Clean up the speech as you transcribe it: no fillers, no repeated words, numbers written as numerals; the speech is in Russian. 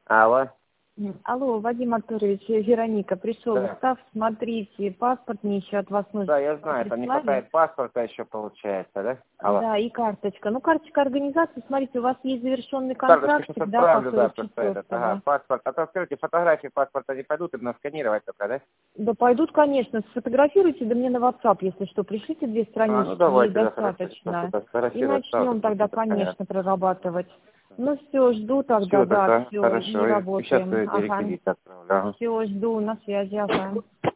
Алло. Алло, Вадим Артурович, Вероника, пришел Да. устав, смотрите, паспорт мне еще от вас нужно. Да, я знаю, там не хватает паспорта еще получается, да? Алло. Да, и карточка. Ну, карточка организации, смотрите, у вас есть завершенный контракт, Карточку сейчас да, отправлю, да, просто этот, ага, да? паспорт. А то скажите, фотографии паспорта не пойдут, им надо сканировать только, да? Да пойдут, конечно, сфотографируйте, да мне на WhatsApp, если что, пришлите 2 странички, Ну давайте, да, достаточно. И фотографировать, начнем тогда, конечно, прорабатывать. Ну все, жду тогда, Все, да, тогда все, хорошо. мы И сейчас работаем. эти Ага. реквизиты отправлю. Ага. Все, жду, на связи, ага.